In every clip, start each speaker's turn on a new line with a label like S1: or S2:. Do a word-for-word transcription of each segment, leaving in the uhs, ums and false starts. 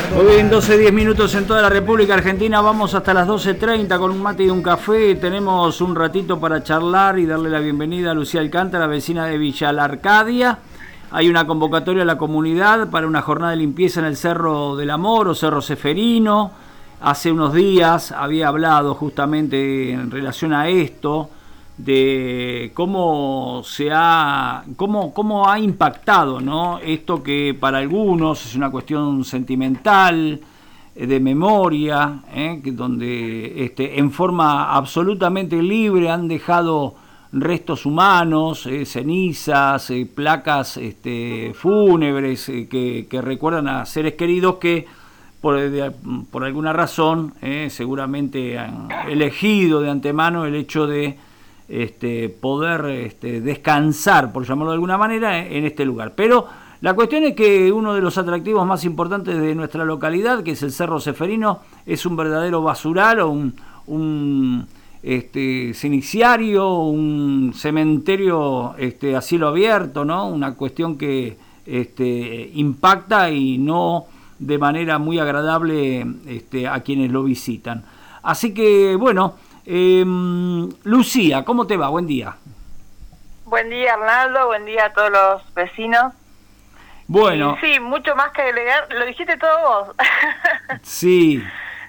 S1: Muy bien, doce diez minutos en toda la República Argentina. Vamos hasta las doce treinta con un mate y un café. Tenemos un ratito para charlar y darle la bienvenida a Lucía Alcántara, vecina de Villa La Arcadia. Hay una convocatoria a la comunidad para una jornada de limpieza en el Cerro del Amor o Cerro Ceferino. Hace unos días había hablado justamente en relación a esto, de cómo se ha cómo, cómo ha impactado, ¿no? Esto que para algunos es una cuestión sentimental, de memoria, ¿eh? que donde este, en forma absolutamente libre han dejado restos humanos, eh, cenizas, eh, placas este, fúnebres eh, que, que recuerdan a seres queridos que por, de, por alguna razón eh, seguramente han elegido de antemano el hecho de Este, poder este, descansar, por llamarlo de alguna manera, en este lugar. Pero la cuestión es que uno de los atractivos más importantes de nuestra localidad, que es el Cerro Ceferino, es un verdadero basural o un, un este, ceniciario, un cementerio este, a cielo abierto, ¿no? Una cuestión que este, impacta y no de manera muy agradable este, a quienes lo visitan. Así que, bueno, Eh, Lucía, ¿cómo te va? Buen día.
S2: Buen día, Arnaldo. Buen día a todos los vecinos.
S1: Bueno.
S2: Y sí, mucho más que agregar. Lo dijiste todo vos.
S1: Sí.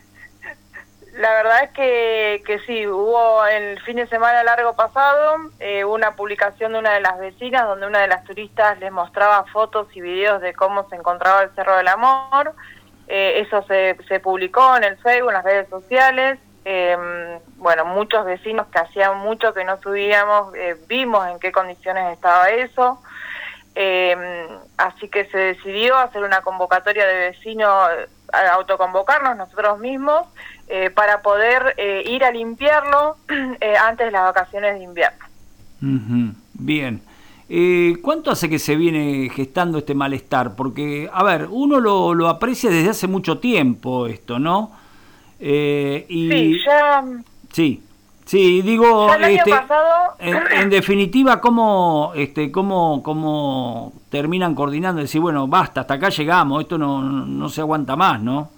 S2: La verdad es que, que sí, hubo el fin de semana largo pasado eh, una publicación de una de las vecinas donde una de las turistas les mostraba fotos y videos de cómo se encontraba el Cerro del Amor. Eh, eso se, se publicó en el Facebook, en las redes sociales. Eh, bueno, muchos vecinos que hacían mucho que no subíamos, eh, vimos en qué condiciones estaba eso, eh, así que se decidió hacer una convocatoria de vecinos, a autoconvocarnos nosotros mismos, eh, para poder eh, ir a limpiarlo eh, antes de las vacaciones de invierno.
S1: Uh-huh. Bien. Eh, ¿Cuánto hace que se viene gestando este malestar? Porque, a ver, uno lo, lo aprecia desde hace mucho tiempo esto, ¿no? Eh, y
S2: sí, ya...
S1: Sí, sí, digo,
S2: ya el año
S1: este,
S2: pasado...
S1: en, en definitiva, ¿cómo, este, cómo, cómo terminan coordinando? Decir, bueno, basta, hasta acá llegamos, esto no, no se aguanta más, ¿no?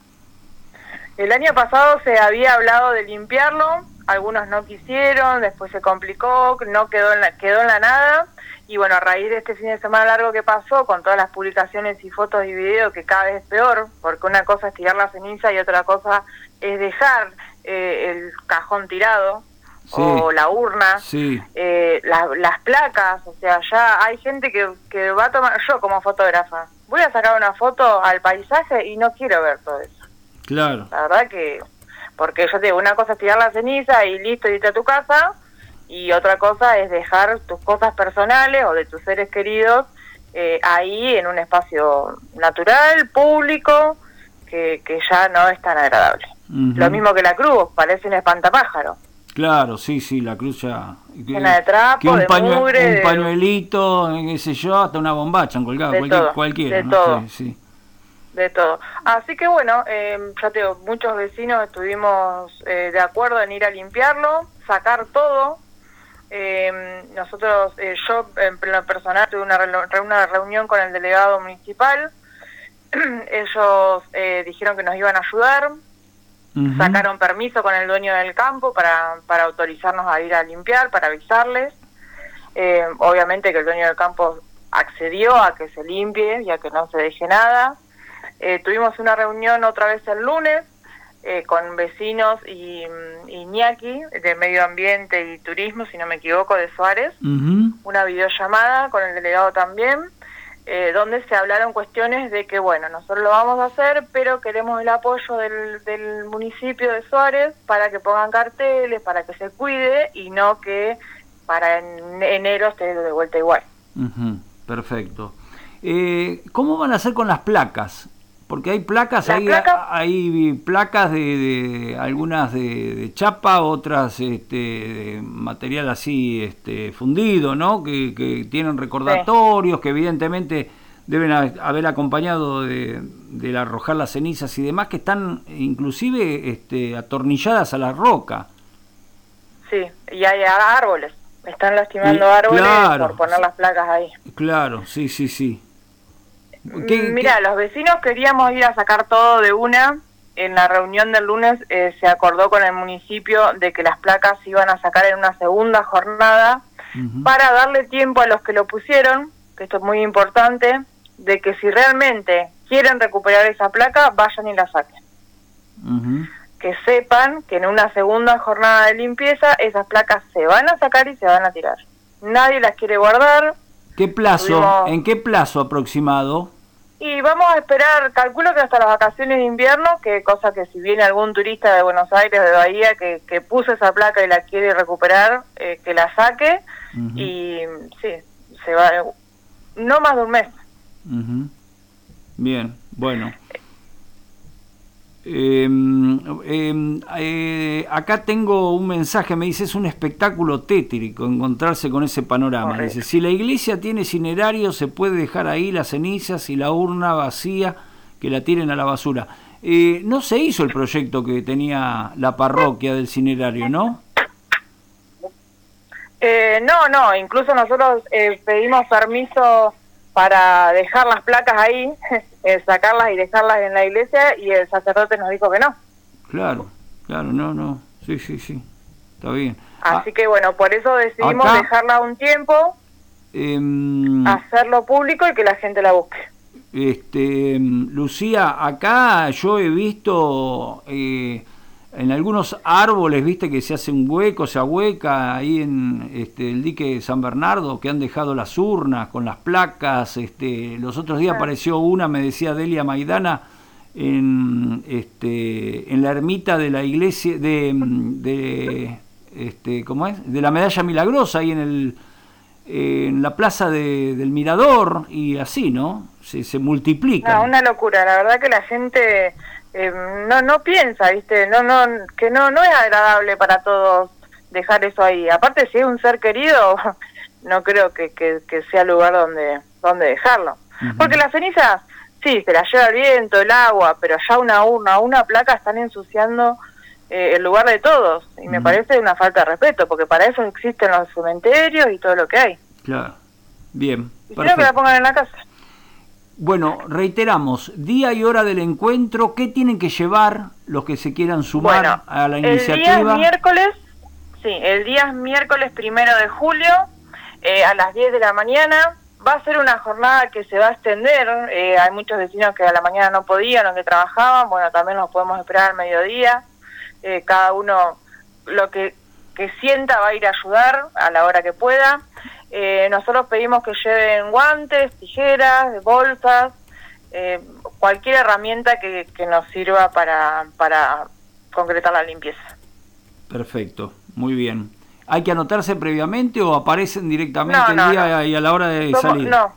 S2: El año pasado se había hablado de limpiarlo, algunos no quisieron, después se complicó, no quedó en la, quedó en la nada. Y bueno, a raíz de este fin de semana largo que pasó, con todas las publicaciones y fotos y videos, que cada vez es peor, porque una cosa es tirar la ceniza y otra cosa es dejar eh, el cajón tirado, sí, o la urna,
S1: sí,
S2: eh, la, las placas, o sea, ya hay gente que, que va a tomar, yo como fotógrafa, voy a sacar una foto al paisaje y no quiero ver todo eso.
S1: Claro.
S2: La verdad que, porque yo te digo, una cosa es tirar la ceniza y listo, irte a tu casa, y otra cosa es dejar tus cosas personales o de tus seres queridos eh, ahí en un espacio natural, público, que, que ya no es tan agradable. Uh-huh. Lo mismo que la cruz, parece un espantapájaro.
S1: Claro, sí, sí, la cruz ya...
S2: Llena de trapo,
S1: que un
S2: de
S1: pañue,
S2: mugre...
S1: Un pañuelito, qué sé yo, hasta una bombacha han colgado,
S2: de
S1: cualquier,
S2: todo,
S1: cualquiera.
S2: de
S1: ¿no?
S2: todo.
S1: Sí, sí.
S2: De todo. Así que bueno, eh, ya te digo, muchos vecinos estuvimos eh, de acuerdo en ir a limpiarlo, sacar todo. Eh, nosotros, eh, yo en lo personal tuve una, re una reunión con el delegado municipal. Ellos eh, dijeron que nos iban a ayudar. Uh-huh. Sacaron permiso con el dueño del campo para, para autorizarnos a ir a limpiar, para avisarles. Eh, obviamente que el dueño del campo accedió a que se limpie y a que no se deje nada. Eh, tuvimos una reunión otra vez el lunes eh, con vecinos y, y Iñaki de Medio Ambiente y Turismo, si no me equivoco, de Suárez. Uh-huh. Una videollamada con el delegado también, eh, donde se hablaron cuestiones de que, bueno, nosotros lo vamos a hacer, pero queremos el apoyo del, del municipio de Suárez para que pongan carteles, para que se cuide y no que para en enero esté de vuelta igual.
S1: Uh-huh. Perfecto. Eh, ¿Cómo van a hacer con las placas? Porque hay placas, hay, placas? hay placas de, de algunas de, de chapa, otras este, de material así este, fundido, ¿no? Que, que tienen recordatorios, sí, que evidentemente deben haber acompañado de, de arrojar las cenizas y demás, que están inclusive este, atornilladas a la roca.
S2: Sí, y hay árboles, están lastimando y, árboles, claro, por poner las placas ahí.
S1: Claro, sí, sí, sí. ¿Qué,
S2: Mira,
S1: qué?
S2: los vecinos queríamos ir a sacar todo de una. En la reunión del lunes eh, se acordó con el municipio de que las placas se iban a sacar en una segunda jornada uh-huh. para darle tiempo a los que lo pusieron, que esto es muy importante, de que si realmente quieren recuperar esa placa, vayan y la saquen. Uh-huh. Que sepan que en una segunda jornada de limpieza esas placas se van a sacar y se van a tirar. Nadie las quiere guardar.
S1: ¿Qué plazo? Tuvimos... ¿En qué plazo aproximado?
S2: Y vamos a esperar, calculo que hasta las vacaciones de invierno, que cosa que si viene algún turista de Buenos Aires, de Bahía, que, que puso esa placa y la quiere recuperar, eh, que la saque, uh-huh. y sí, se va, no más de un mes.
S1: Uh-huh. Bien, bueno. Eh, eh, eh, acá tengo un mensaje, me dice, es un espectáculo tétrico encontrarse con ese panorama. Correcto. Dice, si la iglesia tiene cinerario, se puede dejar ahí las cenizas y la urna vacía, que la tiren a la basura. Eh, no se hizo el proyecto que tenía la parroquia del cinerario, ¿no?
S2: Eh, no, no, incluso nosotros eh, pedimos permiso para dejar las placas ahí, eh, sacarlas y dejarlas en la iglesia, y el sacerdote nos dijo que no.
S1: Claro, claro, no, no, sí, sí, sí, está bien.
S2: Así
S1: ah,
S2: que bueno, por eso decidimos
S1: acá,
S2: dejarla un tiempo, eh, hacerlo público y que la gente la busque.
S1: Este, Lucía, acá yo he visto eh, en algunos árboles, viste que se hace un hueco, se ahueca ahí en este, el dique de San Bernardo, que han dejado las urnas con las placas. Este, los otros días ah. apareció una, me decía Delia Maidana, en, este, en la ermita de la iglesia, de, de, este, ¿cómo es? De la Medalla Milagrosa, ahí en, el, en la plaza de, del Mirador, y así, ¿no? Se, se multiplican.
S2: No, una locura, la verdad que la gente... Eh, no no piensa, viste, no no que no no es agradable para todos dejar eso ahí. Aparte, si es un ser querido, no creo que, que, que sea el lugar donde donde dejarlo. Uh-huh. Porque las cenizas, sí, se las lleva el viento, el agua, pero ya una urna, una placa están ensuciando eh, el lugar de todos. Y uh-huh. me parece una falta de respeto, porque para eso existen los cementerios y todo lo que hay.
S1: Claro, bien.
S2: Y quiero que la pongan en la casa.
S1: Bueno, reiteramos, día y hora del encuentro, ¿qué tienen que llevar los que se quieran sumar bueno, a la iniciativa?
S2: El día es miércoles, sí, el día es miércoles primero de julio, eh, a las diez de la mañana. Va a ser una jornada que se va a extender, eh, hay muchos vecinos que a la mañana no podían o que trabajaban, bueno, también los podemos esperar al mediodía, eh, cada uno lo que, que sienta va a ir a ayudar a la hora que pueda. Eh, nosotros pedimos que lleven guantes, tijeras, bolsas, eh, cualquier herramienta que, que nos sirva para, para concretar la limpieza.
S1: Perfecto, muy bien. ¿Hay que anotarse previamente o aparecen directamente
S2: no, no,
S1: el día
S2: no.
S1: y a la hora de
S2: Somos,
S1: salir?
S2: No,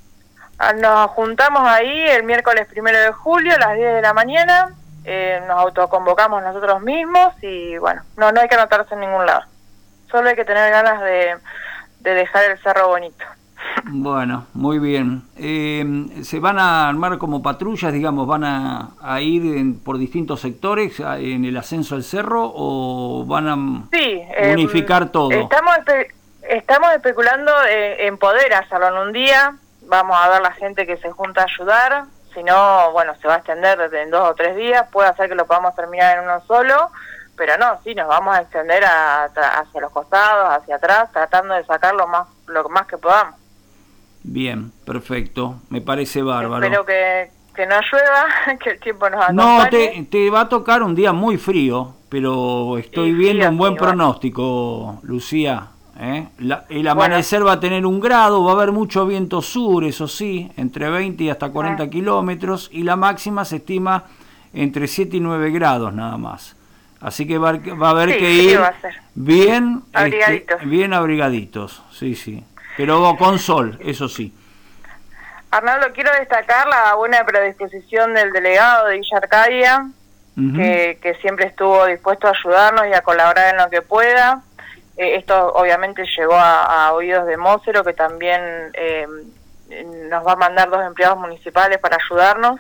S2: nos juntamos ahí el miércoles primero de julio a las diez de la mañana, eh, nos autoconvocamos nosotros mismos y bueno, no, no hay que anotarse en ningún lado. Solo hay que tener ganas de... de dejar el cerro bonito.
S1: Bueno, muy bien. Eh, ¿Se van a armar como patrullas, digamos, van a, a ir en, por distintos sectores a, en el ascenso al cerro o van a
S2: sí,
S1: unificar
S2: eh,
S1: todo?
S2: Estamos, espe estamos especulando eh, en poder hacerlo en un día, vamos a ver la gente que se junta a ayudar, si no, bueno, se va a extender en dos o tres días, puede ser que lo podamos terminar en uno solo, pero no, sí, nos vamos a extender a, hacia los costados, hacia atrás, tratando de sacar lo más, lo más que podamos.
S1: Bien, perfecto, me parece bárbaro.
S2: Espero que, que no llueva, que el tiempo nos acompañe.
S1: No, te, te va a tocar un día muy frío, pero estoy sí, viendo frío, un buen sí, pronóstico, bueno. Lucía. ¿eh? La, el amanecer bueno. va a tener un grado, va a haber mucho viento sur, eso sí, entre veinte y hasta cuarenta ah. kilómetros, y la máxima se estima entre siete y nueve grados nada más. Así que va, va a haber
S2: sí,
S1: que
S2: sí,
S1: ir
S2: va a ser.
S1: bien
S2: abrigaditos.
S1: Este, bien abrigaditos, sí, sí. Pero con sol, eso sí.
S2: Arnaldo, quiero destacar la buena predisposición del delegado de Villa Arcadia, uh-huh. que, que siempre estuvo dispuesto a ayudarnos y a colaborar en lo que pueda. Eh, esto obviamente llegó a, a oídos de Mócero, que también eh, nos va a mandar dos empleados municipales para ayudarnos.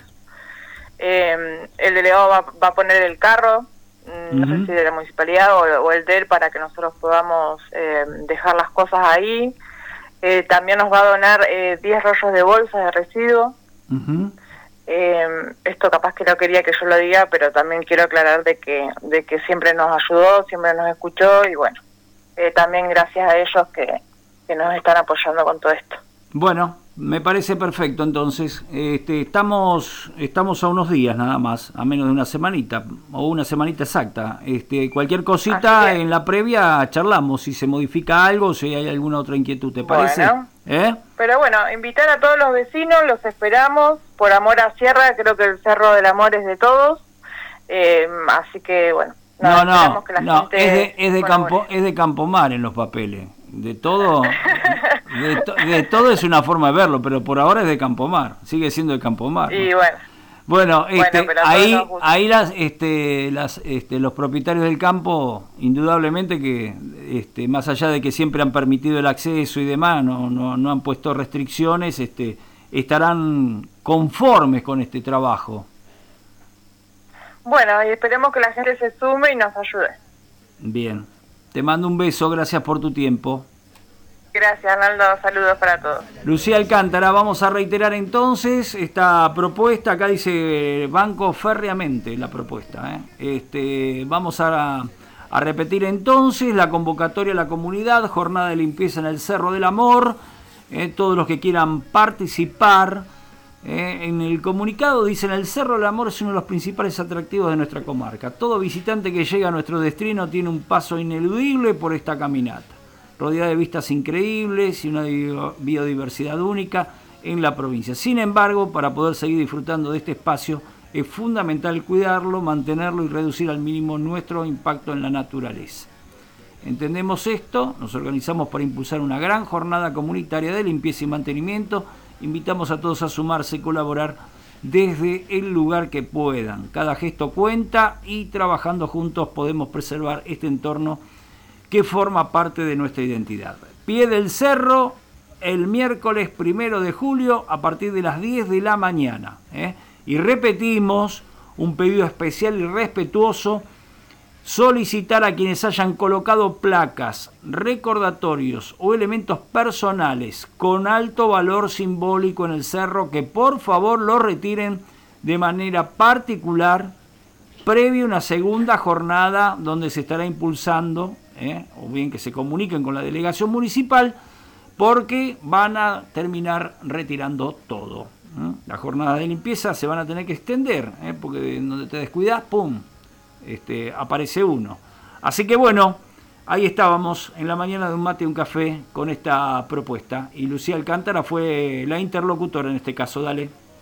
S2: Eh, el delegado va, va a poner el carro, no uh-huh. sé si de la municipalidad o, o el de él, para que nosotros podamos eh, dejar las cosas ahí. Eh, también nos va a donar eh, diez rollos de bolsas de residuos
S1: Uh-huh.
S2: Eh, esto capaz que no quería que yo lo diga, pero también quiero aclarar de que de que siempre nos ayudó, siempre nos escuchó y bueno, eh, también gracias a ellos que, que nos están apoyando con todo esto.
S1: Bueno, me parece perfecto entonces. Este, estamos estamos a unos días nada más, a menos de una semanita, o una semanita exacta. Este, cualquier cosita en la previa charlamos, si se modifica algo, si hay alguna otra inquietud, ¿te parece?
S2: Bueno,
S1: ¿Eh?
S2: pero bueno, invitar a todos los vecinos, los esperamos, por amor a Sierra, creo que el Cerro del Amor es de todos, eh, así que bueno.
S1: No, no, que la no gente es de, es de campo, es de Campomar en los papeles. De todo, de, to, de todo es una forma de verlo, pero por ahora es de Campomar, sigue siendo de Campomar, ¿no?
S2: Y bueno.
S1: Bueno, este,
S2: bueno
S1: ahí, ahí las, este, las, este, los propietarios del campo, indudablemente que, este, más allá de que siempre han permitido el acceso y demás, no, no, no han puesto restricciones, este, estarán conformes con este trabajo.
S2: Bueno, y esperemos que la gente se sume y nos ayude.
S1: Bien, te mando un beso, gracias por tu tiempo.
S2: Gracias, Arnaldo, saludos para todos.
S1: Lucía Alcántara, vamos a reiterar entonces esta propuesta, acá dice banco férreamente la propuesta, ¿eh? Este, vamos a, a repetir entonces la convocatoria a la comunidad, jornada de limpieza en el Cerro del Amor, ¿eh? Todos los que quieran participar. Eh, en el comunicado dicen: el Cerro del Amor es uno de los principales atractivos de nuestra comarca. Todo visitante que llega a nuestro destino tiene un paso ineludible por esta caminata, rodeada de vistas increíbles y una biodiversidad única en la provincia. Sin embargo, para poder seguir disfrutando de este espacio es fundamental cuidarlo, mantenerlo y reducir al mínimo nuestro impacto en la naturaleza. Entendemos esto, nos organizamos para impulsar una gran jornada comunitaria de limpieza y mantenimiento. Invitamos a todos a sumarse y colaborar desde el lugar que puedan. Cada gesto cuenta y trabajando juntos podemos preservar este entorno que forma parte de nuestra identidad. Pie del Cerro, el miércoles primero de julio a partir de las diez de la mañana. ¿eh? Y repetimos un pedido especial y respetuoso: solicitar a quienes hayan colocado placas, recordatorios o elementos personales con alto valor simbólico en el cerro que por favor lo retiren de manera particular previo a una segunda jornada donde se estará impulsando, ¿eh? o bien que se comuniquen con la delegación municipal, porque van a terminar retirando todo. ¿eh? Las jornadas de limpieza se van a tener que extender, ¿eh? porque donde te descuidas, ¡pum!, Este, aparece uno. Así que bueno, ahí estábamos en la mañana de un mate y un café con esta propuesta, y Lucía Alcántara fue la interlocutora en este caso. Dale.